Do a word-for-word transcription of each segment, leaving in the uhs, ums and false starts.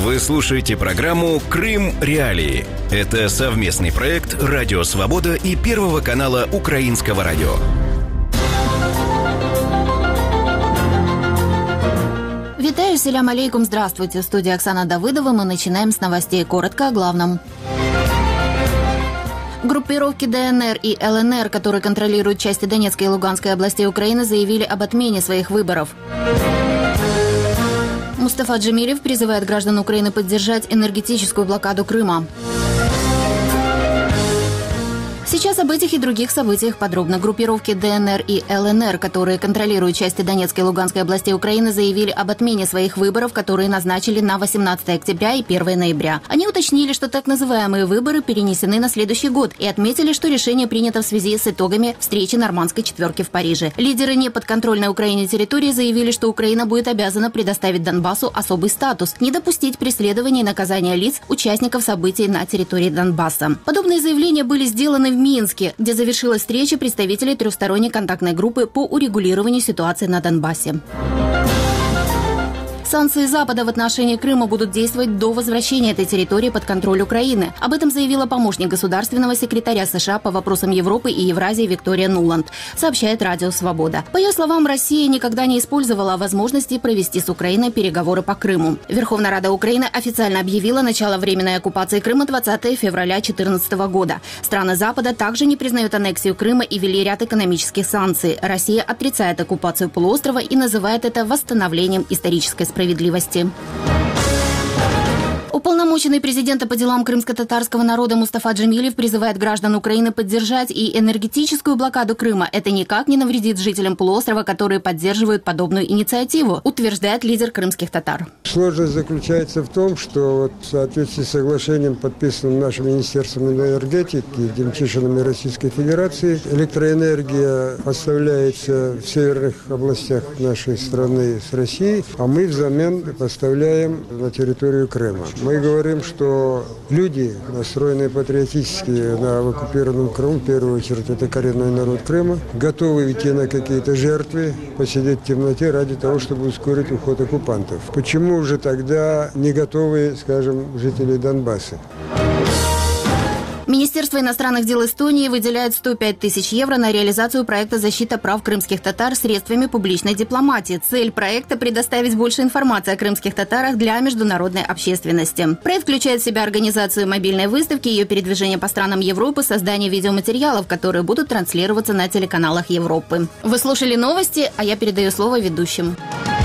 Вы слушаете программу «Крым Реалии». Это совместный проект «Радио Свобода» и Первого канала Украинского радио. Витаю, селям алейкум, здравствуйте. В студии Оксана Давыдова. Мы начинаем с новостей. Коротко о главном. Группировки ДНР и ЛНР, которые контролируют части Донецкой и Луганской областей Украины, заявили об отмене своих выборов. Мустафа Джемилев призывает граждан Украины поддержать энергетическую блокаду Крыма. Сейчас об этих и других событиях подробно. Группировки ДНР и ЛНР, которые контролируют части Донецкой и Луганской областей Украины, заявили об отмене своих выборов, которые назначили на восемнадцатое октября и первое ноября. Они уточнили, что так называемые выборы перенесены на следующий год, и отметили, что решение принято в связи с итогами встречи Нормандской четверки в Париже. Лидеры неподконтрольной Украине территории заявили, что Украина будет обязана предоставить Донбассу особый статус, не допустить преследования и наказания лиц, участников событий на территории Донбасса. Подобные заявления были сделаны в Минске, где завершилась встреча представителей трехсторонней контактной группы по урегулированию ситуации на Донбассе. Санкции Запада в отношении Крыма будут действовать до возвращения этой территории под контроль Украины. Об этом заявила помощник государственного секретаря США по вопросам Европы и Евразии Виктория Нуланд, сообщает Радио Свобода. По ее словам, Россия никогда не использовала возможности провести с Украиной переговоры по Крыму. Верховная Рада Украины официально объявила начало временной оккупации Крыма двадцатого февраля две тысячи четырнадцатого года. Страны Запада также не признают аннексию Крыма и ввели ряд экономических санкций. Россия отрицает оккупацию полуострова и называет это восстановлением исторической справедливости. справедливости. Уполномоченный президента по делам крымско-татарского народа Мустафа Джемилев призывает граждан Украины поддержать и энергетическую блокаду Крыма. Это никак не навредит жителям полуострова, которые поддерживают подобную инициативу, утверждает лидер крымских татар. Сложность заключается в том, что вот в соответствии с соглашением, подписанным нашим Министерством энергетики, Демчишиным и Российской Федерации, электроэнергия поставляется в северных областях нашей страны с Россией, а мы взамен поставляем на территорию Крыма. Мы говорим, что люди, настроенные патриотически на оккупированном Крыму, в первую очередь это коренной народ Крыма, готовы идти на какие-то жертвы, посидеть в темноте ради того, чтобы ускорить уход оккупантов. Почему же тогда не готовы, скажем, жители Донбасса? Министерство иностранных дел Эстонии выделяет сто пять тысяч евро на реализацию проекта «Защита прав крымских татар средствами публичной дипломатии». Цель проекта – предоставить больше информации о крымских татарах для международной общественности. Проект включает в себя организацию мобильной выставки, ее передвижение по странам Европы, создание видеоматериалов, которые будут транслироваться на телеканалах Европы. Вы слушали новости, а я передаю слово ведущим.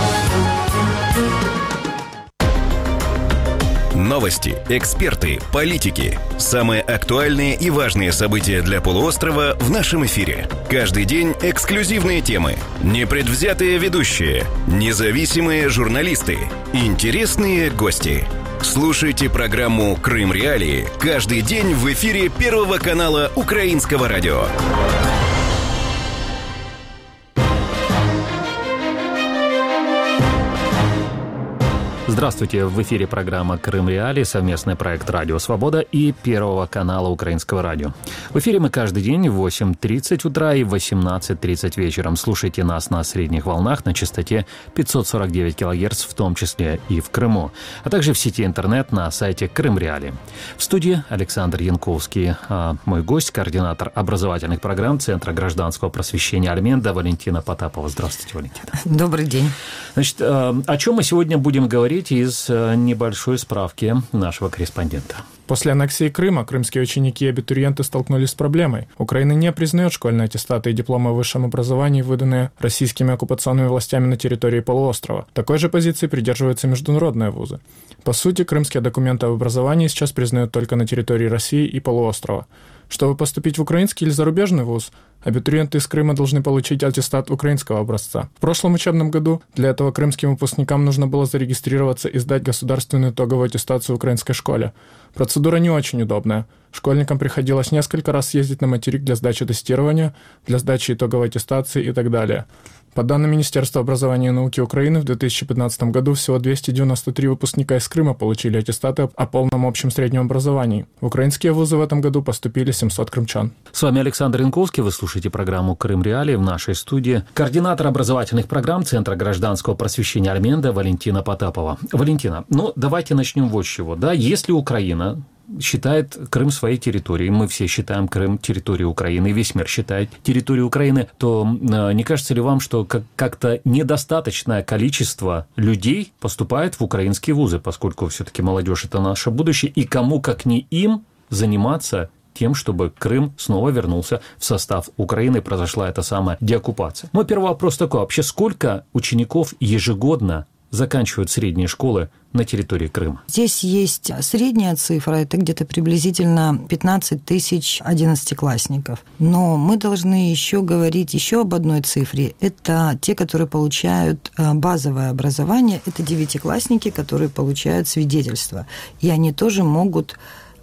Новости, эксперты, политики. Самые актуальные и важные события для полуострова в нашем эфире. Каждый день эксклюзивные темы, непредвзятые ведущие, независимые журналисты, интересные гости. Слушайте программу «Крым Реалии» каждый день в эфире Первого канала Украинского радио. Здравствуйте, в эфире программа «Крым Реалии», совместный проект «Радио Свобода» и Первого канала Украинского радио. В эфире мы каждый день в восемь тридцать утра и в восемнадцать тридцать вечером. Слушайте нас на средних волнах на частоте пятьсот сорок девять килогерц, в том числе и в Крыму, а также в сети интернет на сайте «Крым Реалии». В студии Александр Янковский, а мой гость, координатор образовательных программ Центра гражданского просвещения «Альменда» Валентина Потапова. Здравствуйте, Валентина. Добрый день. Значит, о чем мы сегодня будем говорить из небольшой справки нашего корреспондента. После аннексии Крыма крымские ученики и абитуриенты столкнулись с проблемой. Украина не признает школьные аттестаты и дипломы о высшем образовании, выданные российскими оккупационными властями на территории полуострова. Такой же позиции придерживаются международные вузы. По сути, крымские документы об образовании сейчас признают только на территории России и полуострова. Чтобы поступить в украинский или зарубежный вуз, абитуриенты из Крыма должны получить аттестат украинского образца. В прошлом учебном году для этого крымским выпускникам нужно было зарегистрироваться и сдать государственную итоговую аттестацию в украинской школе. Процедура не очень удобная. Школьникам приходилось несколько раз ездить на материк для сдачи тестирования, для сдачи итоговой аттестации и так далее. По данным Министерства образования и науки Украины, в две тысячи пятнадцатом году всего двести девяносто три выпускника из Крыма получили аттестаты о полном общем среднем образовании. В украинские вузы в этом году поступили семьсот крымчан. С вами Александр Янковский, вы слушаете слушаете программу «Крым Реалии». В нашей студии координатор образовательных программ Центра гражданского просвещения Альменда Валентина Потапова. Валентина, ну давайте начнем вот с чего. Да? Если Украина считает Крым своей территорией, мы все считаем Крым территорией Украины, весь мир считает территорией Украины, то не кажется ли вам, что как-то недостаточное количество людей поступает в украинские вузы, поскольку все-таки молодежь – это наше будущее, и кому, как не им, заниматься тем, чтобы Крым снова вернулся в состав Украины, произошла эта самая деоккупация? Мой первый вопрос такой: вообще сколько учеников ежегодно заканчивают средние школы на территории Крыма? Здесь есть средняя цифра, это где-то приблизительно пятнадцать тысяч одиннадцатиклассников. Но мы должны еще говорить еще об одной цифре. Это те, которые получают базовое образование, это девятиклассники, которые получают свидетельство. И они тоже могут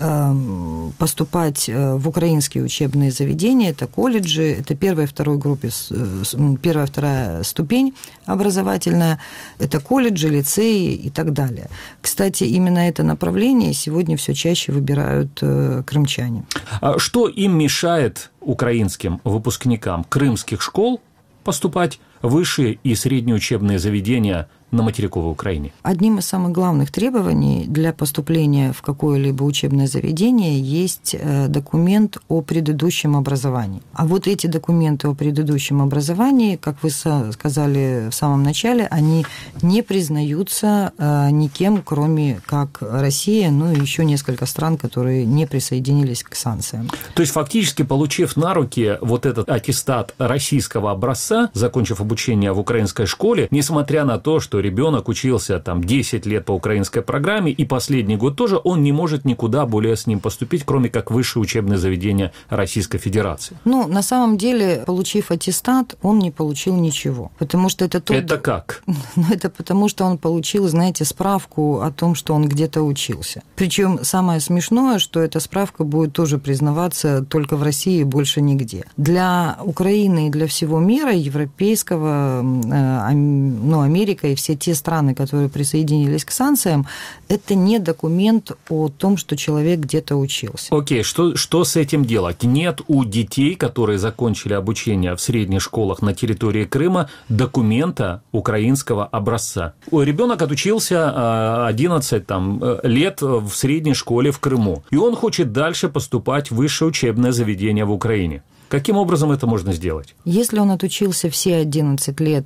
поступать в украинские учебные заведения, это колледжи, это первая и вторая группы, первая и вторая ступень образовательная, это колледжи, лицеи и так далее. Кстати, именно это направление сегодня все чаще выбирают крымчане. Что им мешает украинским выпускникам крымских школ поступать в высшие и средние учебные заведения на материковой Украине? Одним из самых главных требований для поступления в какое-либо учебное заведение есть документ о предыдущем образовании. А вот эти документы о предыдущем образовании, как вы сказали в самом начале, они не признаются никем, кроме как Россия, ну и еще несколько стран, которые не присоединились к санкциям. То есть, фактически, получив на руки вот этот аттестат российского образца, закончив обучение в украинской школе, несмотря на то, что ребенок учился там десять лет по украинской программе, и последний год тоже, он не может никуда более с ним поступить, кроме как высшее учебное заведение Российской Федерации. Ну, на самом деле, получив аттестат, он не получил ничего. Потому что это... Тот... Это как? Ну, это потому, что он получил, знаете, справку о том, что он где-то учился. Причем самое смешное, что эта справка будет тоже признаваться только в России и больше нигде. Для Украины и для всего мира, европейского, ну, Америка и все те страны, которые присоединились к санкциям, это не документ о том, что человек где-то учился. Окей, что, что с этим делать? Нет у детей, которые закончили обучение в средних школах на территории Крыма, документа украинского образца. Ребенок отучился одиннадцать там, лет в средней школе в Крыму, и он хочет дальше поступать в высшее учебное заведение в Украине. Каким образом это можно сделать? Если он отучился все одиннадцать лет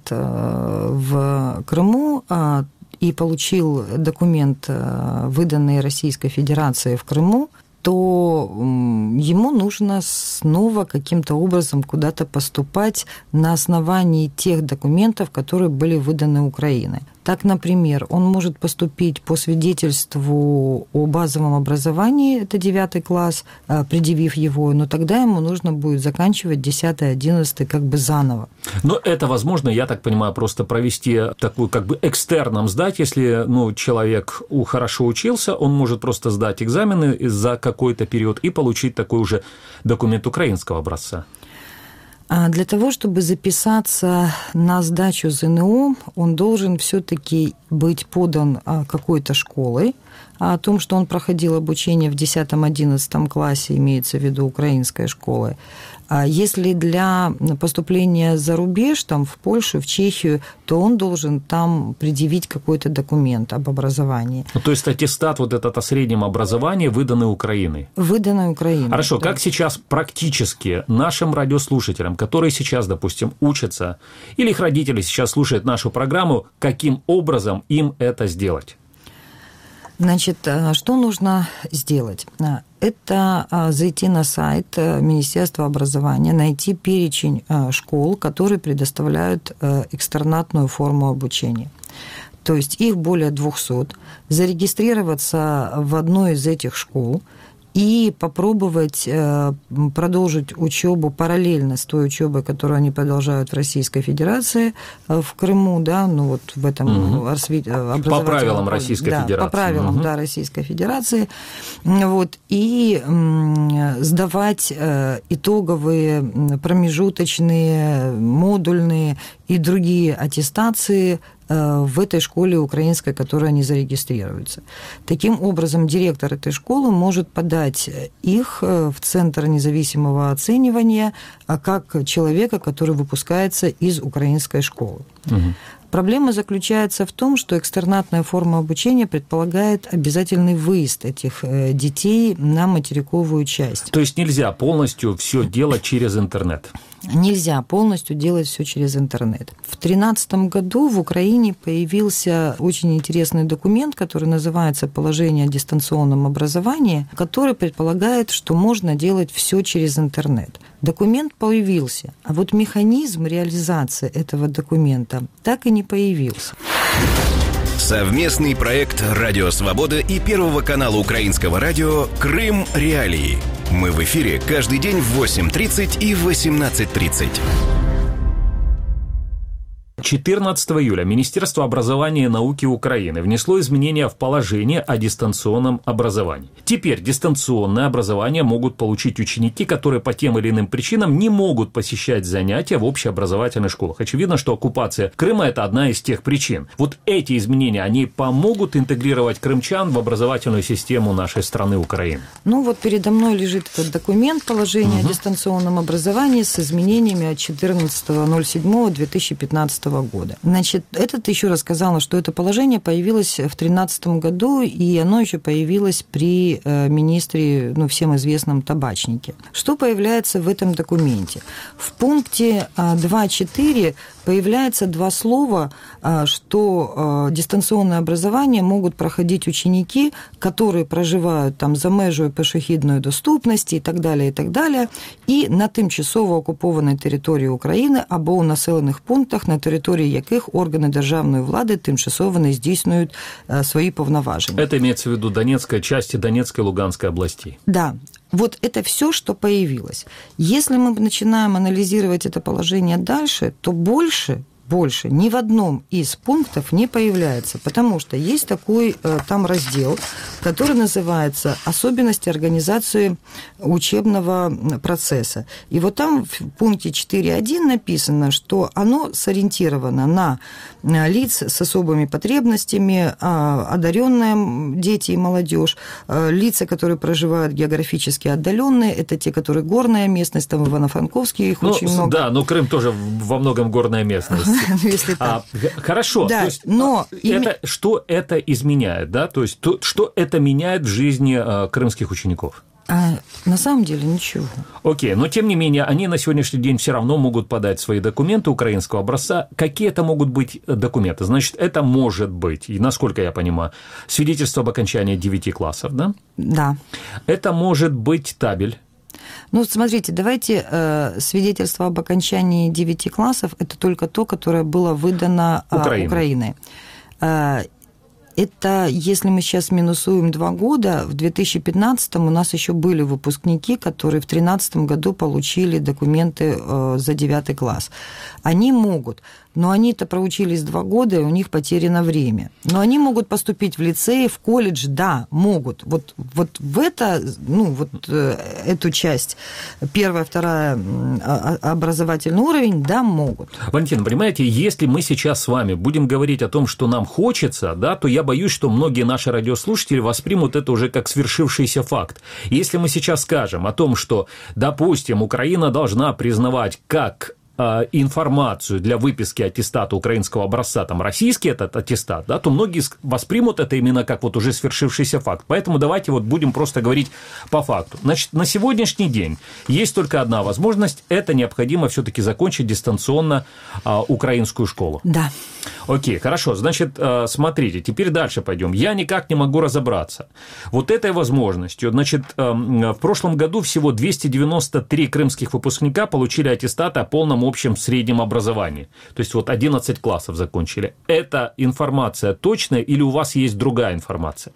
в Крыму и получил документ, выданный Российской Федерацией в Крыму, то ему нужно снова каким-то образом куда-то поступать на основании тех документов, которые были выданы Украиной. Так, например, он может поступить по свидетельству о базовом образовании, это девятый класс, предъявив его, но тогда ему нужно будет заканчивать десятый, одиннадцатый как бы заново. Но это возможно, я так понимаю, просто провести такую как бы экстерном сдать, если ну, человек хорошо учился, он может просто сдать экзамены за какой-то период и получить такой уже документ украинского образца. Для того, чтобы записаться на сдачу ЗНО, он должен все-таки быть подан какой-то школой. О том, что он проходил обучение в десятом-одиннадцатом классе, имеется в виду украинской школы. Если для поступления за рубеж, там, в Польшу, в Чехию, то он должен там предъявить какой-то документ об образовании. Ну, то есть аттестат вот этот о среднем образовании, выданный Украиной? Выданный Украиной. Хорошо, да. Как сейчас практически нашим радиослушателям, которые сейчас, допустим, учатся, или их родители сейчас слушают нашу программу, каким образом им это сделать? Значит, что нужно сделать? Это зайти на сайт Министерства образования, найти перечень школ, которые предоставляют экстернатную форму обучения. То есть их более двухсот. Зарегистрироваться в одной из этих школ и попробовать продолжить учебу параллельно с той учебой, которую они продолжают в Российской Федерации, в Крыму, да, ну вот в этом угу. образовательном... По правилам Российской да, Федерации. По правилам, угу. да, Российской Федерации. Вот, и сдавать итоговые, промежуточные, модульные и другие аттестации в этой школе украинской, в которой они зарегистрируются. Таким образом, директор этой школы может подать их в Центр независимого оценивания как человека, который выпускается из украинской школы. Угу. Проблема заключается в том, что экстернатная форма обучения предполагает обязательный выезд этих детей на материковую часть. То есть нельзя полностью все делать через интернет? Нельзя полностью делать все через интернет. В две тысячи тринадцатом году в Украине появился очень интересный документ, который называется «Положение о дистанционном образовании», который предполагает, что можно делать все через интернет. Документ появился, а вот механизм реализации этого документа так и не появился. Совместный проект «Радио Свобода» и Первого канала Украинского радио «Крым. Реалии». Мы в эфире каждый день в восемь тридцать и восемнадцать тридцать. четырнадцатого июля Министерство образования и науки Украины внесло изменения в положение о дистанционном образовании. Теперь дистанционное образование могут получить ученики, которые по тем или иным причинам не могут посещать занятия в общеобразовательных школах. Очевидно, что оккупация Крыма – это одна из тех причин. Вот эти изменения, они помогут интегрировать крымчан в образовательную систему нашей страны Украины? Ну вот передо мной лежит этот документ «Положение угу. о дистанционном образовании» с изменениями от четырнадцатого седьмого две тысячи пятнадцатого года. Значит, этот еще раз сказала, что это положение появилось в две тысячи тринадцатом году, и оно еще появилось при министре, ну, всем известном Табачнике. Что появляется в этом документе? В пункте два четыре появляется два слова, что дистанционное образование могут проходить ученики, которые проживают там за межою пешохідної доступності і так далі, і так далі, і на тимчасово окупованій території України або у населених пунктах, на території яких органи державної влади тимчасово не здійснюють свої повноваження. Это имеется в виду Донецкая часть и Донецкой и Луганской областей. Да. Вот это все, что появилось. Если мы начинаем анализировать это положение дальше, то больше, больше ни в одном из пунктов не появляется, потому что есть такой э, там раздел, который называется «Особенности организации учебного процесса». И вот там в пункте четыре один написано, что оно сориентировано на лиц с особыми потребностями, одаренные дети и молодежь, лица, которые проживают географически отдаленные, это те, которые горная местность, там Ивано-Франковский, их ну, очень много. Да, но Крым тоже во многом горная местность. Если а, хорошо, да, то есть, но это, что это изменяет, да? То есть то, что это меняет в жизни а, крымских учеников? А на самом деле ничего. Окей, но тем не менее они на сегодняшний день все равно могут подать свои документы украинского образца. Какие это могут быть документы? Значит, это может быть, и насколько я понимаю, свидетельство об окончании девяти классов, да? Да. Это может быть табель. Ну, смотрите, давайте э, свидетельство об окончании девяти классов – это только то, которое было выдано э, Украиной. Украиной. Э, это, если мы сейчас минусуем два года, в две тысячи пятнадцатом у нас еще были выпускники, которые в две тысячи тринадцатом году получили документы э, за девятый класс. Они могут, но они-то проучились два года, и у них потеряно время. Но они могут поступить в лицей, в колледж, да, могут. Вот, вот в это, ну, вот э, эту часть, первая, вторая, образовательный уровень, да, могут. Валентина, понимаете, если мы сейчас с вами будем говорить о том, что нам хочется, да, то я боюсь, что многие наши радиослушатели воспримут это уже как свершившийся факт. Если мы сейчас скажем о том, что, допустим, Украина должна признавать как информацию для выписки аттестата украинского образца, там, российский этот аттестат, да, то многие воспримут это именно как вот уже свершившийся факт. Поэтому давайте вот будем просто говорить по факту. Значит, на сегодняшний день есть только одна возможность, это необходимо все-таки закончить дистанционно а, украинскую школу. Да. Окей, хорошо, значит, смотрите, теперь дальше пойдем. Я никак не могу разобраться. Вот этой возможностью, значит, в прошлом году всего двести девяносто три крымских выпускника получили аттестаты о полном общем среднем образовании. То есть вот одиннадцать классов закончили. Эта информация точная или у вас есть другая информация?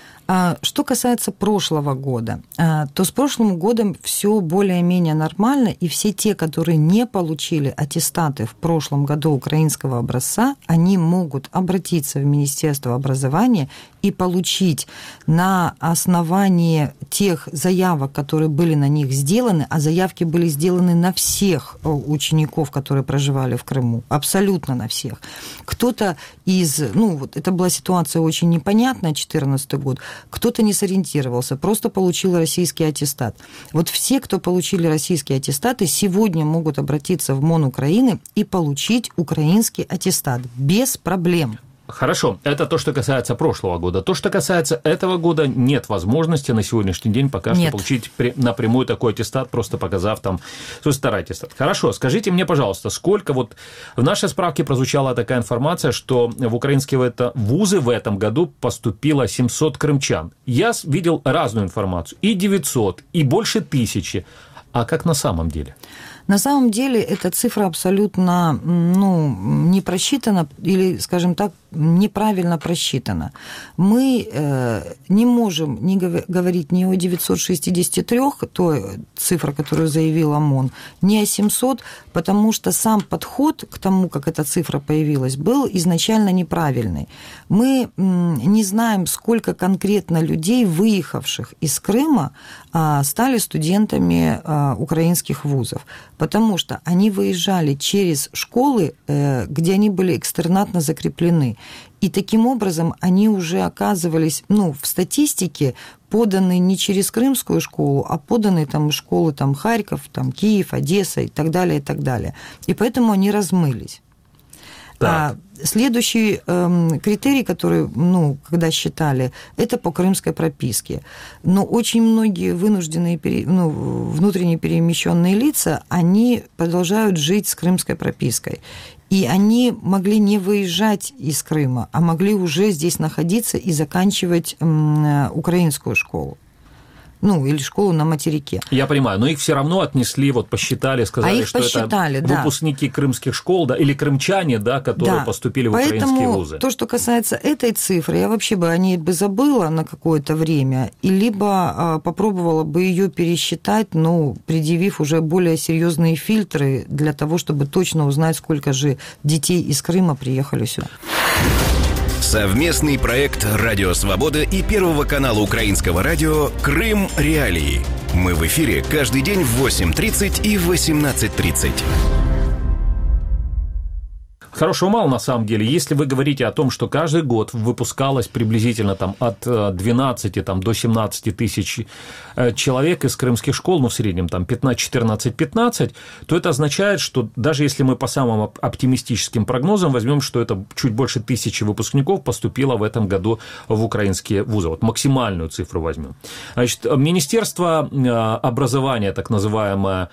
Что касается прошлого года, то с прошлым годом все более-менее нормально, и все те, которые не получили аттестаты в прошлом году украинского образца, они могут обратиться в Министерство образования и получить на основании тех заявок, которые были на них сделаны, а заявки были сделаны на всех учеников, которые проживали в Крыму, абсолютно на всех. Кто-то из, ну вот это была ситуация очень непонятная, две тысячи четырнадцатый год, кто-то не сориентировался, просто получил российский аттестат. Вот все, кто получили российские аттестаты, сегодня могут обратиться в МОН Украины и получить украинский аттестат без проблем. Хорошо, это то, что касается прошлого года. То, что касается этого года, нет возможности на сегодняшний день пока что нет. получить напрямую такой аттестат, просто показав там свой старый аттестат. Хорошо, скажите мне, пожалуйста, сколько вот в нашей справке прозвучала такая информация, что в украинские вузы в этом году поступило семьсот крымчан. Я видел разную информацию, и девятьсот, и больше тысячи. А как на самом деле? На самом деле эта цифра абсолютно ну, не просчитана или, скажем так, неправильно просчитана. Мы э, не можем не говорить ни о девятьсот шестьдесят три, той цифре, которую заявил ОМОН, ни о семьсот, потому что сам подход к тому, как эта цифра появилась, был изначально неправильный. Мы не знаем, сколько конкретно людей, выехавших из Крыма, стали студентами украинских вузов, потому что они выезжали через школы, где они были экстернатно закреплены. И таким образом они уже оказывались, ну, в статистике поданы не через крымскую школу, а поданы там школы там, Харьков, там, Киев, Одесса и так далее, и так далее. И поэтому они размылись. А следующий э, критерий, который, ну, когда считали, это по крымской прописке. Но очень многие вынужденные, ну, внутренне перемещенные лица, они продолжают жить с крымской пропиской. И они могли не выезжать из Крыма, а могли уже здесь находиться и заканчивать э, украинскую школу. Ну, или школу на материке. Я понимаю, но их все равно отнесли, вот посчитали, сказали, а что посчитали, это да. выпускники крымских школ, да, или крымчане, да, которые да. поступили в Поэтому украинские вузы. То, что касается этой цифры, я вообще бы о ней бы забыла на какое-то время, и либо попробовала бы ее пересчитать, ну, предъявив уже более серьезные фильтры для того, чтобы точно узнать, сколько же детей из Крыма приехали сюда. Совместный проект «Радио Свобода» и Первого канала Украинского радио «Крым. Реалии». Мы в эфире каждый день в восемь тридцать и восемнадцать тридцать. Хорошего мало, на самом деле. Если вы говорите о том, что каждый год выпускалось приблизительно там, от двенадцати там, до семнадцати тысяч человек из крымских школ, ну, в среднем там пятнадцать, четырнадцать, пятнадцать, то это означает, что даже если мы по самым оптимистическим прогнозам возьмем, что это чуть больше тысячи выпускников поступило в этом году в украинские вузы. Вот максимальную цифру возьмем. Значит, Министерство образования, так называемое,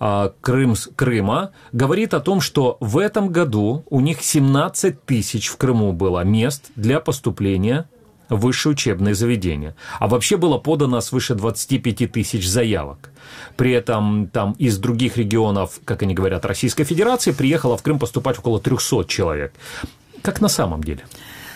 Крым, Крыма, говорит о том, что в этом году у них семнадцать тысяч в Крыму было мест для поступления в высшие учебные заведения. А вообще было подано свыше двадцати пяти тысяч заявок. При этом там из других регионов, как они говорят, Российской Федерации приехало в Крым поступать около трехсот человек. Как на самом деле?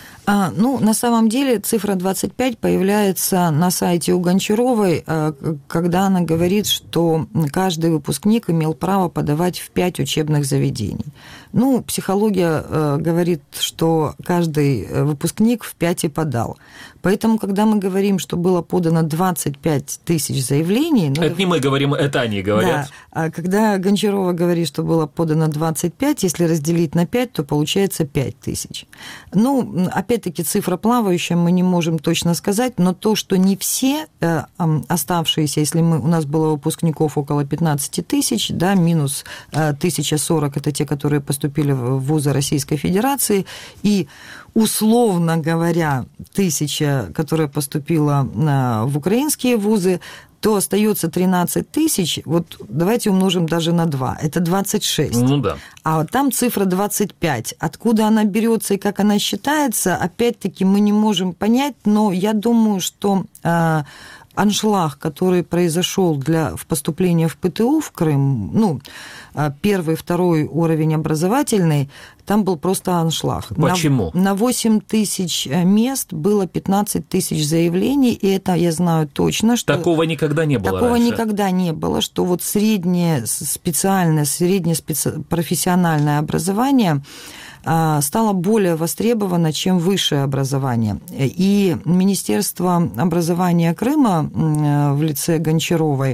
А, ну, на самом деле цифра двадцать пять появляется на сайте у Гончаровой, когда она говорит, что каждый выпускник имел право подавать в пять учебных заведений. Ну, психология говорит, что каждый выпускник в пять и подал. Поэтому, когда мы говорим, что было подано двадцать пять тысяч заявлений... Ну, это не мы говорим, это они говорят. Да, а когда Гончарова говорит, что было подано двадцать пять, если разделить на пять, то получается пять тысяч. Ну, опять-таки, цифра плавающая, мы не можем точно сказать, но то, что не все оставшиеся, если мы, у нас было выпускников около пятнадцать тысяч, да, минус тысяча сорок, это те, которые поступили в вузы Российской Федерации, и условно говоря, тысяча, которая поступила в украинские вузы, то остается тринадцать тысяч, вот давайте умножим даже на два, это двадцать шесть. Ну да. А вот там цифра двадцать пять. Откуда она берется и как она считается, опять-таки мы не можем понять, но я думаю, что э, аншлаг, который произошел для в поступления в ПТУ в Крым, ну, первый, второй уровень образовательный, там был просто аншлаг. Почему? На, на восемь тысяч мест было пятнадцать тысяч заявлений, и это я знаю точно, что... Такого никогда не было Такого раньше. никогда не было, что вот среднее специальное, среднее специ... профессиональное образование стало более востребовано, чем высшее образование. И Министерство образования Крыма в лице Гончаровой,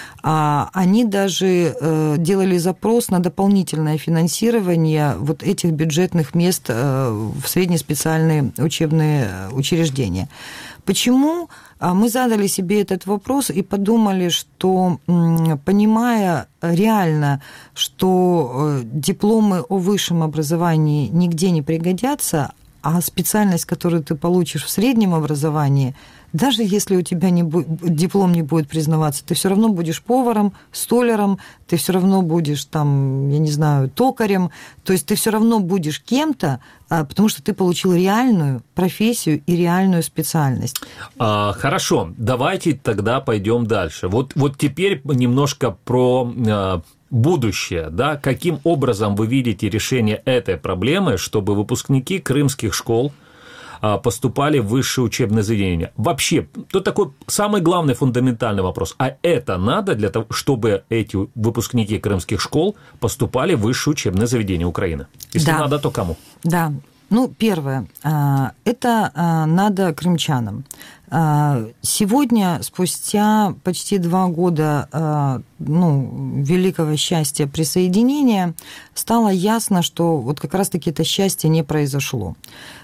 они даже делали запрос на дополнительное финансирование вот этих бюджетных мест в среднеспециальные учебные учреждения. Почему? Мы задали себе этот вопрос и подумали, что, понимая реально, что дипломы о высшем образовании нигде не пригодятся, а специальность, которую ты получишь в среднем образовании, даже если у тебя не будет, диплом не будет признаваться, ты все равно будешь поваром, столяром, ты все равно будешь там, я не знаю, токарем, то есть ты все равно будешь кем-то, потому что ты получил реальную профессию и реальную специальность. А, хорошо, давайте тогда пойдем дальше. Вот, вот теперь немножко про будущее, да, каким образом вы видите решение этой проблемы, чтобы выпускники крымских школ поступали в высшие учебные заведения. Вообще, тут такой самый главный фундаментальный вопрос. А это надо для того, чтобы эти выпускники крымских школ поступали в высшие учебные заведения Украины? Если да. надо, то кому? Да. Ну, первое, это надо крымчанам. Сегодня, спустя почти два года ну, великого счастья присоединения, стало ясно, что вот как раз-таки это счастье не произошло.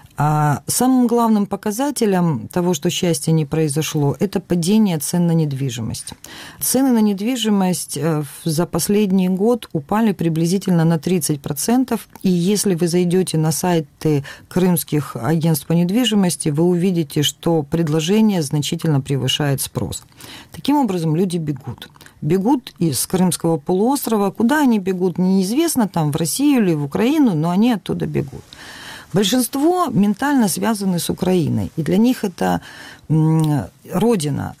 Самым главным показателем того, что счастье не произошло, это падение цен на недвижимость. Цены на недвижимость за последний год упали приблизительно на тридцать процентов, и если вы зайдете на сайты крымских агентств по недвижимости, вы увидите, что предложение значительно превышает спрос. Таким образом, люди бегут. Бегут из Крымского полуострова. Куда они бегут, неизвестно, там в Россию или в Украину, но они оттуда бегут. Большинство ментально связаны с Украиной, и для них это родина.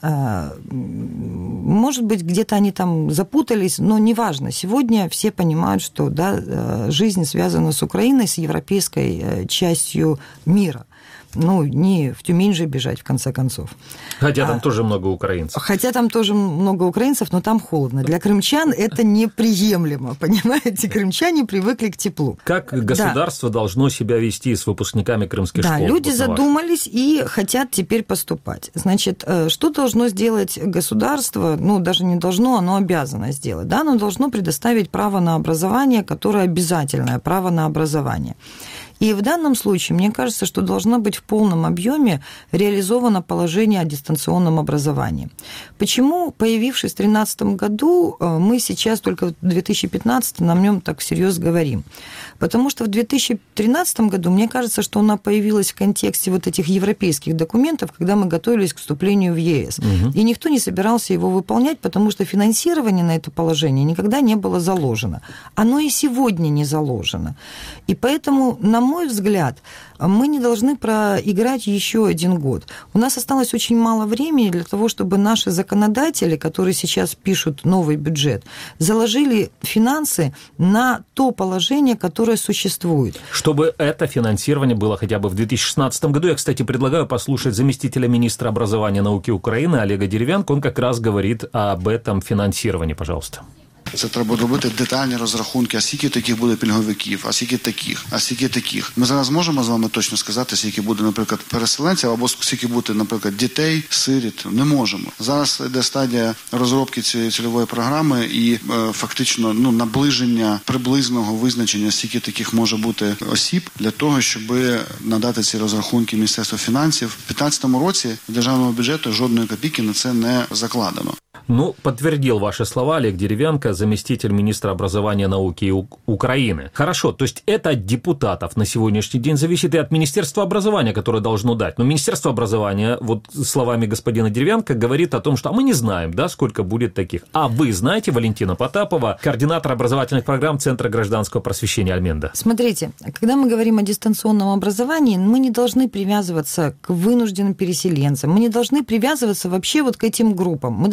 Может быть, где-то они там запутались, но неважно. Сегодня все понимают, что да, жизнь связана с Украиной, с европейской частью мира. Ну, не в Тюмень же бежать, в конце концов. Хотя там а, тоже много украинцев. Хотя там тоже много украинцев, но там холодно. Для крымчан это неприемлемо, понимаете? Крымчане привыкли к теплу. Как государство да. должно себя вести с выпускниками крымских да, школ? Да, люди задумались и хотят теперь поступать. Значит, что должно сделать государство? Ну, даже не должно, оно обязано сделать. Да? Оно должно предоставить право на образование, которое обязательное право на образование. И в данном случае, мне кажется, что должна быть в полном объеме реализовано положение о дистанционном образовании. Почему, появившись в две тысячи тринадцатом году, мы сейчас только в две тысячи пятнадцатом на нем так всерьез говорим? Потому что в две тысячи тринадцатом году, мне кажется, что она появилась в контексте вот этих европейских документов, когда мы готовились к вступлению в ЕС. Угу. И никто не собирался его выполнять, потому что финансирование на это положение никогда не было заложено. Оно и сегодня не заложено. И поэтому, на мой взгляд, мы не должны проиграть еще один год. У нас осталось очень мало времени для того, чтобы наши законодатели, которые сейчас пишут новый бюджет, заложили финансы на то положение, которое существует. Чтобы это финансирование было хотя бы в две тысячи шестнадцатом году, я, кстати, предлагаю послушать заместителя министра образования и науки Украины Олега Дерев'янка. Он как раз говорит об этом финансировании. Пожалуйста. Це треба робити детальні розрахунки, а скільки таких буде пільговиків, а скільки таких, а скільки таких. Ми зараз можемо з вами точно сказати, скільки буде, наприклад, переселенців, або скільки буде, наприклад, дітей, сиріт. Не можемо. Зараз йде стадія розробки цієї цільової програми і е, фактично ну, наближення приблизного визначення, скільки таких може бути осіб, для того, щоб надати ці розрахунки Міністерству фінансів. В дві тисячі п'ятнадцятому році в державному бюджеті жодної копійки на це не закладено. Ну, подтвердил ваши слова Олег Дерев'янка, заместитель министра образования и науки Украины. Хорошо, то есть это от депутатов на сегодняшний день зависит и от Министерства образования, которое должно дать. Но Министерство образования, вот словами господина Дерев'янка, говорит о том, что а мы не знаем, да, сколько будет таких. А вы знаете, Валентина Потапова, координатор образовательных программ Центра гражданского просвещения Альменда? Смотрите, когда мы говорим о дистанционном образовании, мы не должны привязываться к вынужденным переселенцам, мы не должны привязываться вообще вот к этим группам. Мы должны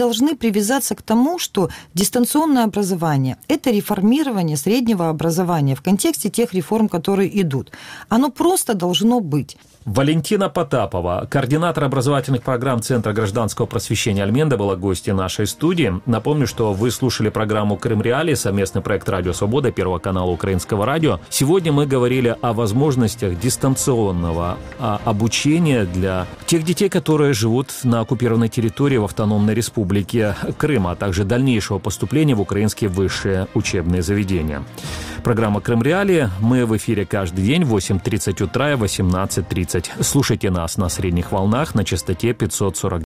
привязаться к тому, что дистанционное образование – это реформирование среднего образования в контексте тех реформ, которые идут. Оно просто должно быть. Валентина Потапова, координатор образовательных программ Центра гражданского просвещения Альменда, была гостьей нашей студии. Напомню, что вы слушали программу «Крым Реалии», совместный проект «Радио Свобода», Первого канала Украинского радио. Сегодня мы говорили о возможностях дистанционного обучения для тех детей, которые живут на оккупированной территории в Автономной Республике Крым, а также дальнейшего поступления в украинские высшие учебные заведения. Программа «Крым Реалии». Мы в эфире каждый день в восемь тридцать утра и восемнадцать тридцать. Слушайте нас на средних волнах на частоте пятьсот сорок